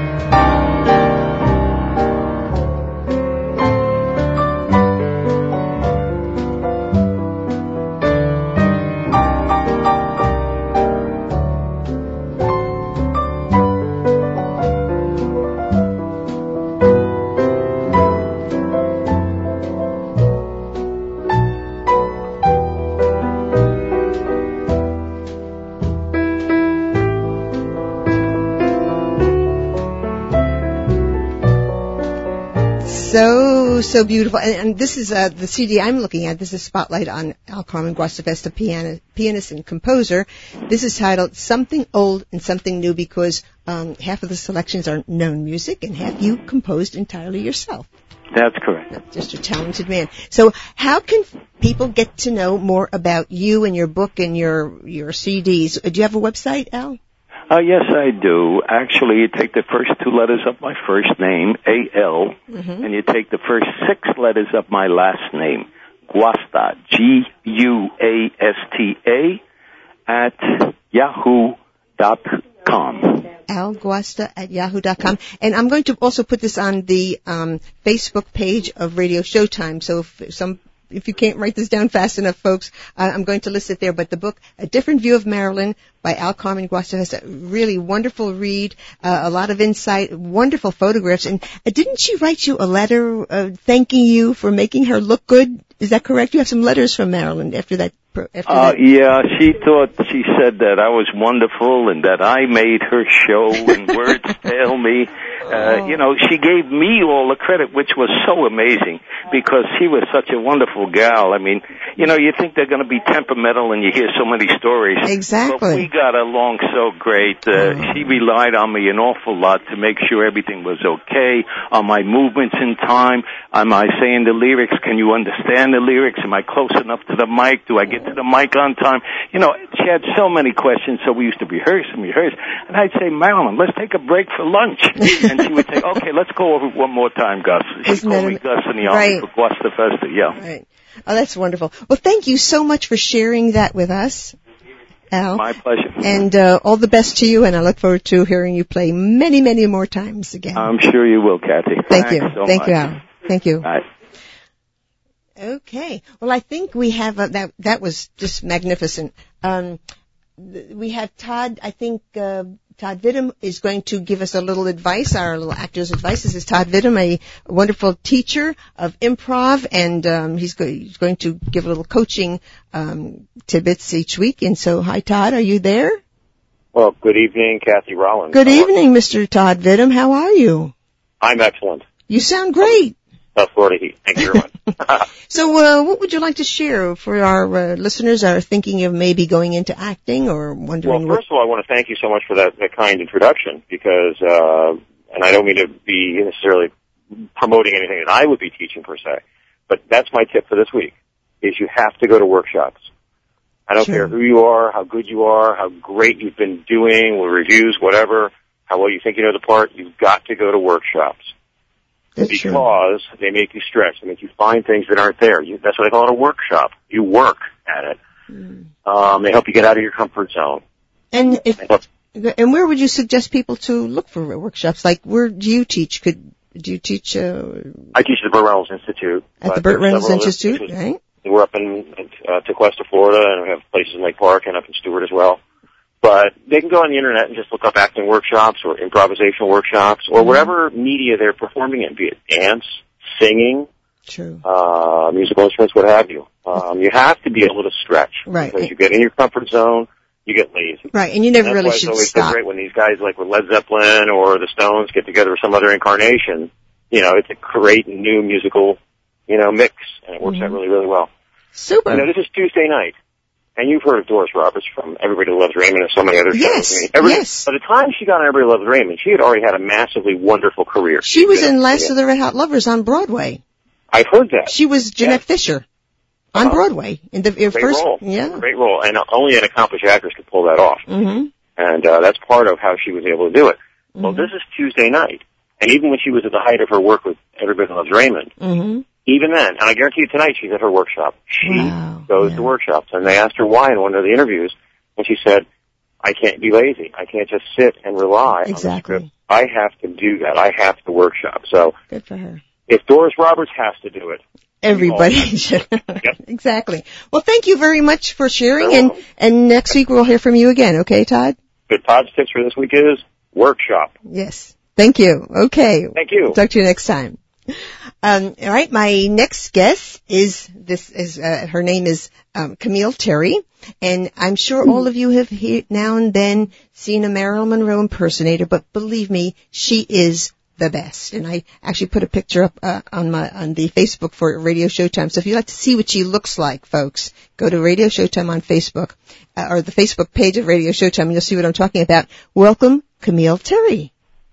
So, so beautiful. And, and this is uh, the C D I'm looking at. This is Spotlight on Al Carmen Guastafesta, piano, pianist and composer. This is titled Something Old and Something New because um, half of the selections are known music and half you composed entirely yourself. That's correct. Just a talented man. So how can people get to know more about you and your book and your, your C Ds? Do you have a website, Al? Uh, yes, I do. Actually, you take the first two letters of my first name, A L, Mm-hmm. and you take the first six letters of my last name, Guasta, G U A S T A, at yahoo dot com. alguasta at yahoo dot com. And I'm going to also put this on the um, Facebook page of Radio Showtime. So if some if you can't write this down fast enough, folks, uh, I'm going to list it there. But the book, A Different View of Maryland by Al Carmen Guasta, is a really wonderful read, uh, a lot of insight, wonderful photographs. And uh, didn't she write you a letter uh, thanking you for making her look good? Is that correct? You have some letters from Maryland after that. After uh, that. Yeah, she thought, she said that I was wonderful and that I made her show and words fail me. Uh, you know, she gave me all the credit, which was so amazing because she was such a wonderful gal. I mean, you know, you think they're going to be temperamental and you hear so many stories. Exactly. But we got along so great. Uh, she relied on me an awful lot to make sure everything was okay, on my movements in time. Am I saying the lyrics? Can you understand the lyrics? Am I close enough to the mic? Do I get to the mic on time? You know, she had so many questions, so we used to rehearse and rehearse. And I'd say, Marilyn, let's take a break for lunch. And she would say, okay, let's go over it one more time, Gus. She Isn't called that me am- Gus in the right. Army for Guasta Festa, yeah. Right. Oh, that's wonderful. Well, thank you so much for sharing that with us, Al. My pleasure. And uh, all the best to you, and I look forward to hearing you play many, many more times again. I'm sure you will, Kathy. Thank Thanks you. so Thank much. you, Al. Thank you. Bye. Okay. Well, I think we have a, that. That was just magnificent. Um, th- we have Todd. I think uh, Todd Vidham is going to give us a little advice. Our little actor's advice. This is Todd Vidham, a wonderful teacher of improv, and um, he's, go- he's going to give a little coaching um, tidbits each week. And so, hi, Todd. Are you there? Well, good evening, Kathy Rollins. Good How are- evening, Mister Todd Vidham. How are you? I'm excellent. You sound great. South Florida heat. Thank you very much. So, uh, what would you like to share for our uh, listeners that are thinking of maybe going into acting or wondering? Well, first of all, I want to thank you so much for that, that kind introduction because, uh, and I don't mean to be necessarily promoting anything that I would be teaching per se, but that's my tip for this week, is you have to go to workshops. I don't Sure. care who you are, how good you are, how great you've been doing with reviews, whatever, how well you think you know the part, you've got to go to workshops. That's Because true. they make you stretch. They make you find things that aren't there. You, that's what I call it, a workshop. You work at it. Mm. Um, they help you get out of your comfort zone. And if They help- and where would you suggest people to look for workshops? Like, where do you teach? Could do you teach uh, I teach at the Burt Reynolds Institute. at the but Burt there's Reynolds several other Institute? places. Right. We're up in uh, Tequesta, Florida, and we have places in Lake Park and up in Stewart as well. But they can go on the internet and just look up acting workshops or improvisational workshops or Mm-hmm. whatever media they're performing in, be it dance, singing, True. uh, musical instruments, what have you. Um, you have to be able to stretch. Right. Because you get in your comfort zone, you get lazy. Right. And you never That's really why it's should always so stop. great when these guys like with Led Zeppelin or the Stones get together with some other incarnation. You know, it's a great new musical, you know, mix, and it works Mm-hmm. out really, really well. Super. You know, this is Tuesday night, and you've heard of Doris Roberts from Everybody Loves Raymond and so many other Yes, shows. I mean, every, yes. By the time she got on Everybody Loves Raymond, she had already had a massively wonderful career. She was She'd been- in Last yeah. of the Red Hot Lovers on Broadway. I've heard that. She was Jeanette Yeah. Fisher on Uh-huh. Broadway in the in Great first. role. Yeah. Great role, and only an accomplished actress could pull that off. Mm-hmm. And uh, that's part of how she was able to do it. Well, Mm-hmm. this is Tuesday night, and even when she was at the height of her work with Everybody Loves Raymond, Mm-hmm. even then, and I guarantee you tonight she's at her workshop. She Wow. goes Yeah. to workshops, and they asked her why in one of the interviews, and she said, I can't be lazy. I can't just sit and rely on the Exactly. script. I have to do that. I have to workshop. So Good for her. if Doris Roberts has to do it, Everybody should. Exactly. Well, thank you very much for sharing, and and next week we'll hear from you again. Okay, Todd? good Todd's tips for this week is workshop. Yes. Thank you. Okay. Thank you. Talk to you next time. Um, all right. My next guest is this is uh, her name is um, Camille Terry, and I'm sure all of you have he- now and then seen a Marilyn Monroe impersonator, but believe me, she is the best. And I actually put a picture up uh, on my on the Facebook for Radio Showtime. So if you'd like to see what she looks like, folks, go to Radio Showtime on Facebook uh, or the Facebook page of Radio Showtime, and you'll see what I'm talking about. Welcome, Camille Terry.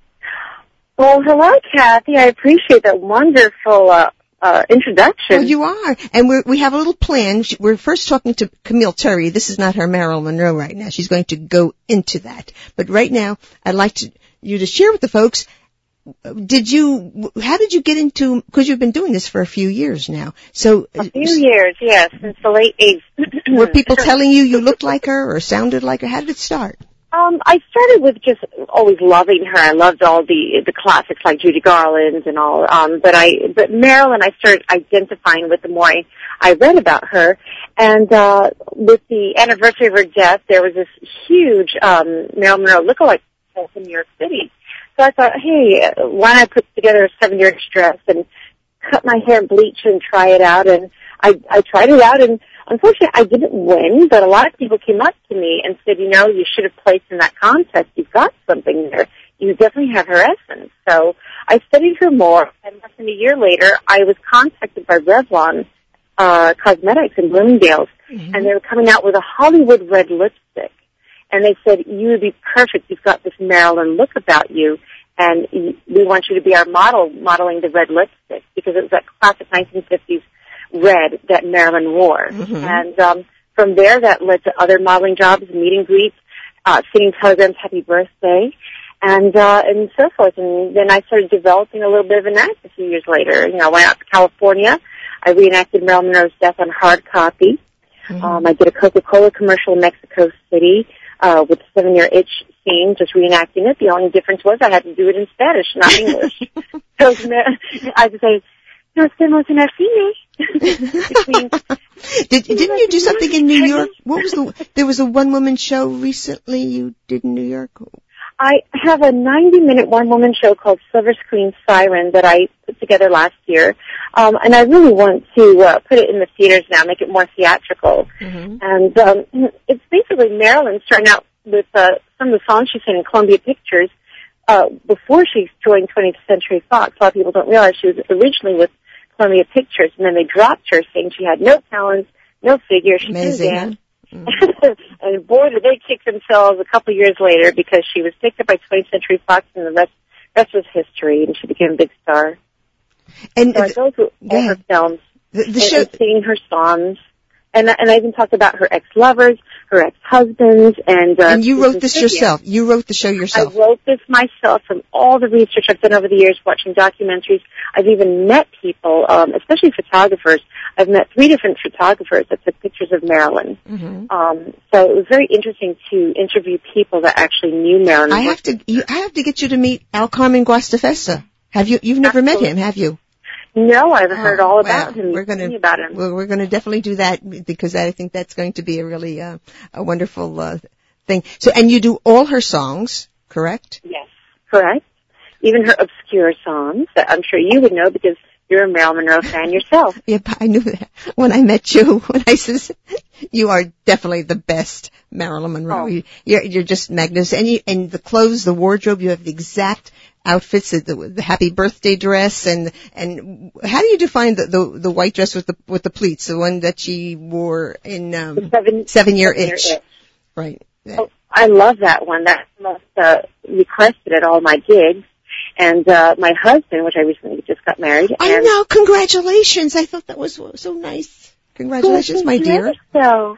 Well, hello, Kathy. I appreciate that wonderful uh, uh, introduction. Well, you are. And we're, we have a little plan. We're first talking to Camille Terry. This is not her Marilyn Monroe right now. She's going to go into that. But right now, I'd like to, you to share with the folks, did you, how did you get into, because you've been doing this for a few years now. So, a few years, yes, since the late eighties. Were people telling you you looked like her or sounded like her? How did it start? Um, I started with just always loving her. I loved all the the classics like Judy Garland and all. Um, but I, but Marilyn, I started identifying with the more I, I read about her. And uh, with the anniversary of her death, there was this huge um, Marilyn Monroe lookalike in New York City. So I thought, hey, why don't I put together a seven-year dress and cut my hair and bleach and try it out? And I, I tried it out, and unfortunately, I didn't win, but a lot of people came up to me and said, you know, you should have placed in that contest. You've got something there. You definitely have her essence. So I studied her more, and less than a year later, I was contacted by Revlon uh, Cosmetics in Bloomingdale's, mm-hmm. and they were coming out with a Hollywood red lipstick. And they said, you would be perfect. You've got this Marilyn look about you, and we want you to be our model, modeling the red lipstick, because it was that classic nineteen fifties red that Marilyn wore. Mm-hmm. And um, from there, that led to other modeling jobs, meet and greets, uh, sending telegrams, happy birthday, and uh, and so forth. And then I started developing a little bit of an act a few years later. You know, I went out to California. I reenacted Marilyn Monroe's death on hard copy. Mm-hmm. Um, I did a Coca-Cola commercial in Mexico City uh, with the seven-year itch scene, just reenacting it. The only difference was I had to do it in Spanish, not English. So I would say, no estemos en el cine. Did, didn't you do something in New York? What was the, there was a one-woman show recently you did in New York? I have a ninety-minute one-woman show called Silver Screen Siren that I put together last year. Um, and I really want to uh, put it in the theaters now, make it more theatrical. Mm-hmm. And um, it's basically Marilyn starting out with uh, some of the songs she sang in Columbia Pictures uh, before she joined twentieth Century Fox. A lot of people don't realize she was originally with Columbia Pictures, and then they dropped her, saying she had no talent, no figure, she couldn't dance. Mm-hmm. And boy, did they kick themselves a couple of years later, because she was picked up by twentieth Century Fox, and the rest, rest was history, and she became a big star. And so I go through all her films, the, the and, show, and singing her songs. And, and I even talked about her ex-lovers, her ex-husbands, and... Uh, and you wrote this yourself. You wrote the show yourself. I wrote this myself from all the research I've done over the years, watching documentaries. I've even met people, um, especially photographers. I've met three different photographers that took pictures of Marilyn. Mm-hmm. Um, so it was very interesting to interview people that actually knew Marilyn. I have to, you, I have to get you to meet Al Carmen Guastafessa. Have you, you've never Absolutely. met him, have you? No, I've heard oh, all about well, him. We're going to about him. Well, we're going to definitely do that, because I think that's going to be a really uh, a wonderful uh, thing. So, and you do all her songs, correct? Yes, correct. Even her obscure songs that I'm sure you would know, because you're a Marilyn Monroe fan yourself. Yep, I knew that when I met you. When I said you are definitely the best Marilyn Monroe. Oh. You, you're, you're just magnificent, and, you, and the clothes, the wardrobe, you have the exact outfits, the, the happy birthday dress, and and how do you define the, the the white dress with the with the pleats, the one that she wore in um, seven, seven year seven itch, year itch. Right? Oh, I love that one. That's the most uh, requested at all my gigs. And uh, my husband, which I recently just got married. I and know. Congratulations! I thought that was so nice. Congratulations, my dear. So.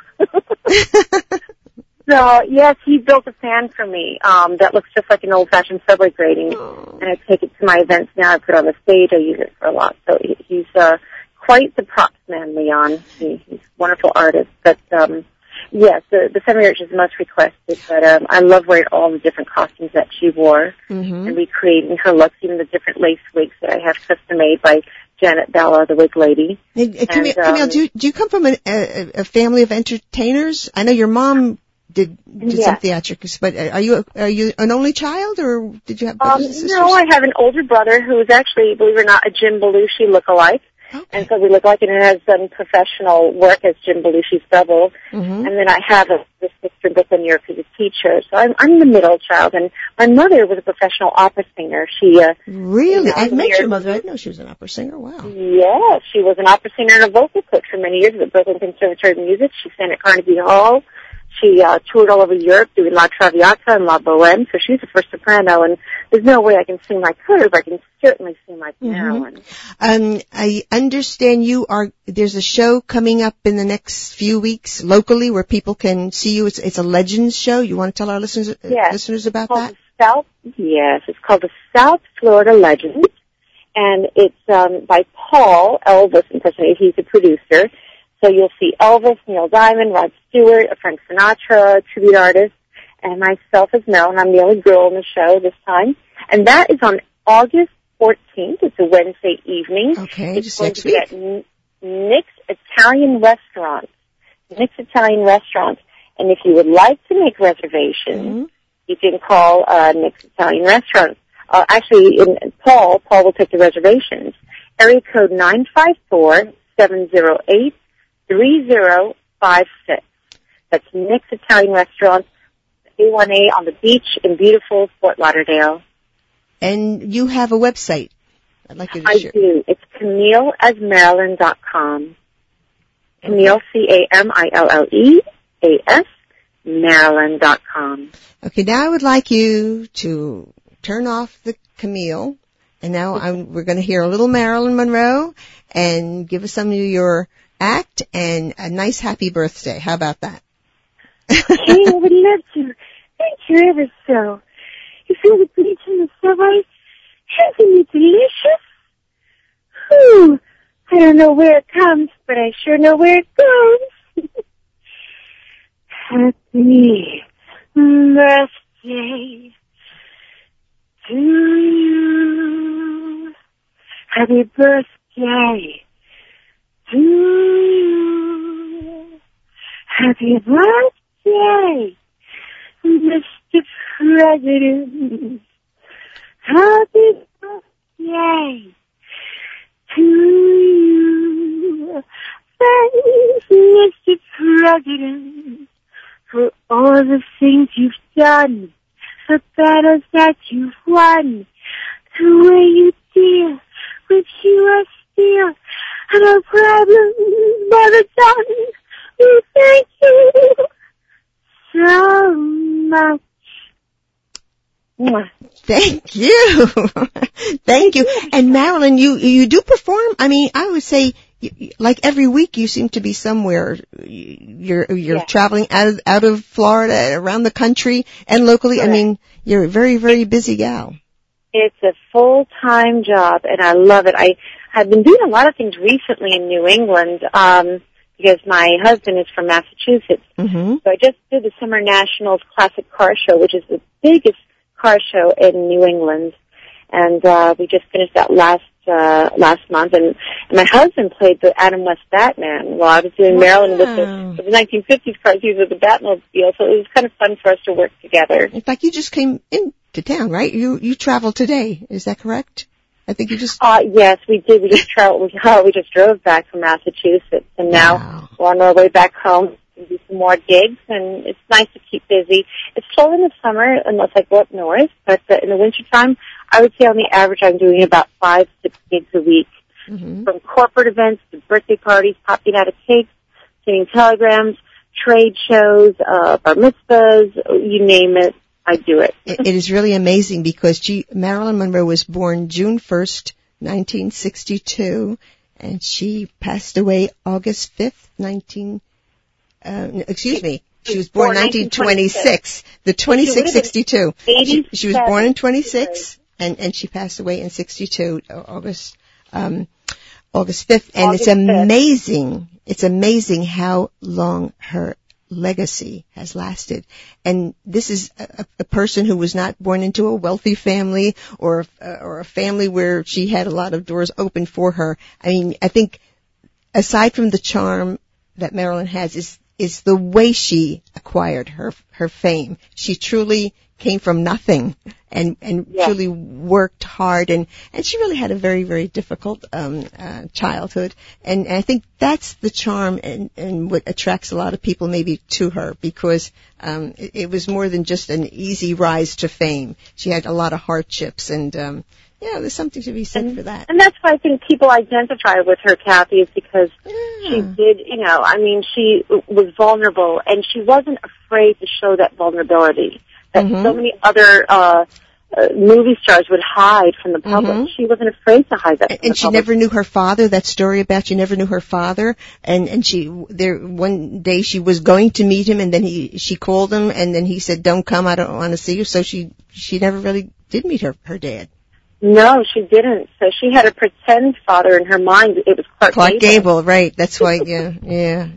So, yes, he built a fan for me um, that looks just like an old-fashioned subway grating, oh. and I take it to my events now. I put it on the stage. I use it for a lot. So he, he's uh, quite the props man, Leon. He, he's a wonderful artist. But, um, yes, the, the Seven Year Itch is the most requested, but um, I love wearing all the different costumes that she wore mm-hmm. and recreating her looks, even the different lace wigs that I have custom-made by Janet Bella, the wig lady. Hey, Camille, and, um, Camille, do, you, do you come from a, a, a family of entertainers? I know your mom... Did, did yes. some theatrics, but are you are you an only child, or did you have brothers um, and sisters? No, I have an older brother who is actually, believe it or not, a Jim Belushi lookalike. Okay. And so we look like, and it has done professional work as Jim Belushi's double. Mm-hmm. And then I have a, a sister in Brooklyn, New York, who's a teacher. So I'm, I'm the middle child. And my mother was a professional opera singer. She uh, really, I met your mother. I didn't know she was an opera singer. Wow. Yeah, she was an opera singer and a vocal coach for many years at the Brooklyn Conservatory of Music. She sang at Carnegie Hall. She uh, toured all over Europe doing La Traviata and La Boheme, so she's a first soprano, and there's no way I can sing like her, but I can certainly sing like mm-hmm. Marilyn. Um, I understand you are, there's a show coming up in the next few weeks locally where people can see you. It's, it's a Legends show. You want to tell our listeners, yes. listeners about it's that? South, yes, it's called the South Florida Legends, and it's um, by Paul Elvis impersonator. He's the producer. So you'll see Elvis, Neil Diamond, Rod Stewart, Frank Sinatra, tribute artists, and myself as Mel, and I'm the only girl on the show this time. And that is on August fourteenth. It's a Wednesday evening. Okay, it's just going next to be week. at N- Nick's Italian Restaurant. Nick's Italian Restaurant. And if you would like to make reservations, Mm-hmm. you can call uh, Nick's Italian Restaurant. Uh, actually, in, in Paul, Paul will take the reservations. Area code nine five four, seven zero eight, three zero five six. That's Nick's Italian Restaurant, A one A on the beach in beautiful Fort Lauderdale. And you have a website. I'd like you to I share. do. It's Camille as Marilyn dot com. Camille, C A M I L L E A S, Marilyn dot com. Okay, now I would like you to turn off the Camille, and now I'm, we're going to hear a little Marilyn Monroe, and give us some of your act and a nice happy birthday. How about that? Hey, I would love to. Thank you ever so. You feel the bleach in the subway? Isn't it delicious? Whew. I don't know where it comes, but I sure know where it goes. Happy birthday to you. Happy birthday to you. Happy birthday, Mister President. Happy birthday to you. Thanks, Mister President, for all the things you've done, the battles that you've won, the way you deal with U S Steel, and our problems never done. We thank you so much. Mwah. Thank you. Thank you. And Marilyn, you, you do perform, I mean, I would say, you, like every week you seem to be somewhere. You're, you're Yeah. traveling out of, out of Florida, around the country, and locally. Correct. I mean, you're a very, very busy gal. It's a full-time job, and I love it. I have been doing a lot of things recently in New England, um, because my husband is from Massachusetts. Mm-hmm. So I just did the Summer Nationals Classic Car Show, which is the biggest car show in New England. And uh we just finished that last uh last month, and, and my husband played the Adam West Batman while I was doing Wow. Maryland with the, with the nineteen fifties cars. He was with the Batmobile, so it was kind of fun for us to work together. In fact, you just came into town, right? You you traveled today. Is that correct? I think you just... Uh yes, we did. We just traveled. We, oh, we just drove back from Massachusetts, and now Wow. we're on our way back home to do some more gigs. And it's nice to keep busy. It's slow in the summer unless I go up north, but uh, in the wintertime, I would say on the average I'm doing about five, six gigs a week. Mm-hmm. From corporate events to birthday parties, popping out of cakes, sending telegrams, trade shows, uh, bar mitzvahs, you name it, I do it. It, it is really amazing because she, Marilyn Monroe was born June first, nineteen sixty-two, and she passed away August fifth, nineteen, uh, excuse me, she was born Born nineteen twenty-six, the twenty-six sixty-two. She, she was born in twenty-six, and, and she passed away in sixty-two, August, um, August fifth, and August it's amazing, it's amazing how long her legacy has lasted. And this is a, a person who was not born into a wealthy family or, uh, or a family where she had a lot of doors open for her. I mean, I think aside from the charm that Marilyn has is, is the way she acquired her, her fame. She truly came from nothing and, and Yeah. truly worked hard, and, and she really had a very, very difficult, um, uh, childhood. And, and I think that's the charm and, and what attracts a lot of people maybe to her, because, um, it, it was more than just an easy rise to fame. She had a lot of hardships, and, um, yeah, there's something to be said And, for that. and that's why I think people identify with her, Kathy, is because Yeah. she did, you know, I mean, she was vulnerable, and she wasn't afraid to show that vulnerability that Mhm. so many other uh, uh movie stars would hide from the public. Mhm. She wasn't afraid to hide that from And the she public. never knew her father. That story about she never knew her father, and and she there one day she was going to meet him, and then he she called him, and then he said, "Don't come, I don't want to see you." So she she never really did meet her her dad. No, she didn't. So she had a pretend father in her mind. It was Clark, Clark Gable. Gable, right? That's why, yeah, yeah.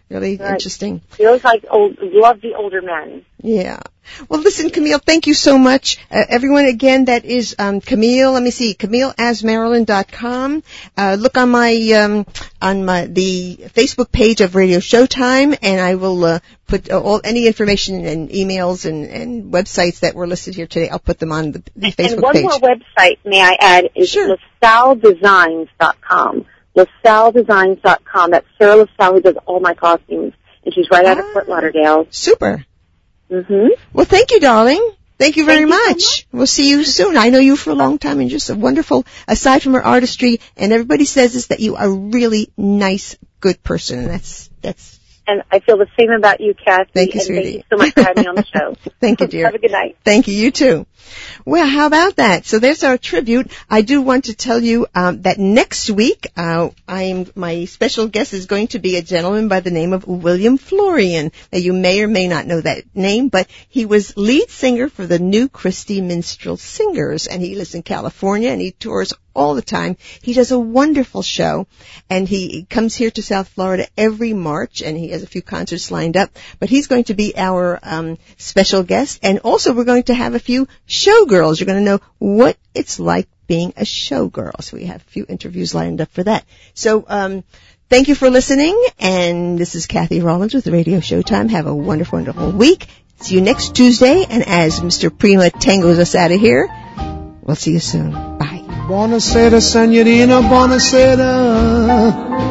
Really Right. interesting. Feels like old, love the older men. Yeah. Well, listen, Camille, thank you so much. Uh, everyone, again, that is um, Camille. Let me see, Camille as Marilyn dot com. Uh, look on my um, on my the Facebook page of Radio Showtime, and I will uh, put uh, all any information and emails and, and websites that were listed here today. I'll put them on the, the Facebook and one page. more website, may I add, is Sure. LaSalle Designs dot com. LaSalle Designs dot com. That's Sarah LaSalle who does all my costumes, and she's right out of Ah. Fort Lauderdale. Super. Mm-hmm. Well, thank you, darling. Thank you very Thank you so much. much. We'll see you soon. I know you for a long time and just a wonderful, aside from her artistry, and everybody says this, that you are a really nice, good person, and that's, that's, And I feel the same about you, Kathy. Thank you, and sweetie. thank you so much for having me on the show. Thank you, dear. Have a good night. Thank you. You too. Well, how about that? So there's our tribute. I do want to tell you um, that next week, uh, I'm my special guest is going to be a gentleman by the name of William Florian. Now, you may or may not know that name, but he was lead singer for the New Christie Minstrel Singers, and he lives in California, and he tours all the time. He does a wonderful show, and he comes here to South Florida every March, and he has a few concerts lined up. But he's going to be our um, special guest, and also we're going to have a few showgirls. You're going to know what it's like being a showgirl. So we have a few interviews lined up for that. So um, thank you for listening, and this is Kathy Rollins with Radio Showtime. Have a wonderful, wonderful week. See you next Tuesday, and as Mister Prima tangos us out of here, we'll see you soon. Bye. Buonasera, Signorina, buonasera.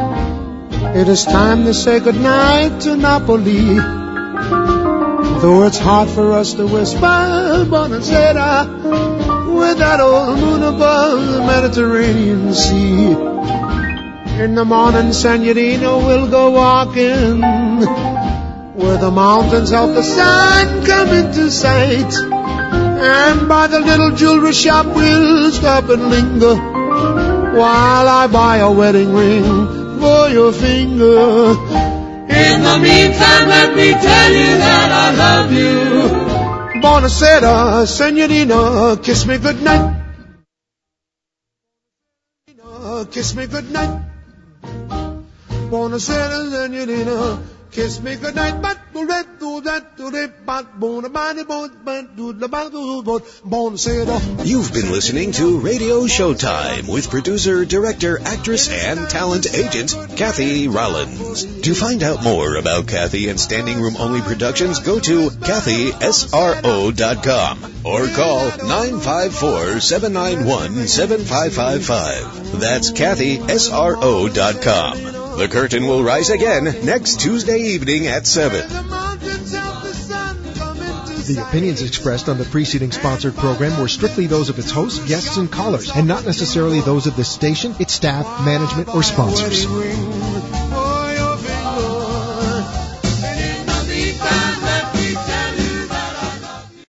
It is time to say goodnight to Napoli. Though it's hard for us to whisper buonasera with that old moon above the Mediterranean Sea. In the morning, Signorina, we'll go walking where the mountains help the sun come into sight. And by the little jewelry shop we'll stop and linger while I buy a wedding ring for your finger. In the meantime, let me tell you that I love you. Buonasera, Signorina, kiss me goodnight. Kiss me goodnight. Buonasera, Signorina, kiss me goodnight. But do that, do that, do that, but bona bani, bona do the badu, buonasera. You've been listening to Radio Showtime with producer, director, actress, and talent agent Kathy Rollins. To find out more about Kathy and Standing Room Only Productions, go to Kathy S R O dot com or call nine five four, seven nine one, seven five five five. That's Kathy S R O dot com. The curtain will rise again next Tuesday evening at seven. The opinions expressed on the preceding sponsored program were strictly those of its hosts, guests, and callers, and not necessarily those of the station, its staff, management, or sponsors.